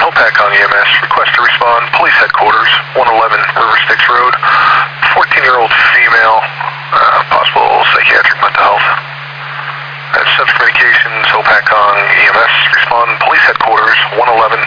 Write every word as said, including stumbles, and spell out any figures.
Hopatcong E M S, request to respond, police headquarters, one eleven River Styx Road, fourteen-year-old female, uh, possible psychiatric mental health. That's Center Communications, Hopatcong E M S, respond, police headquarters, one eleven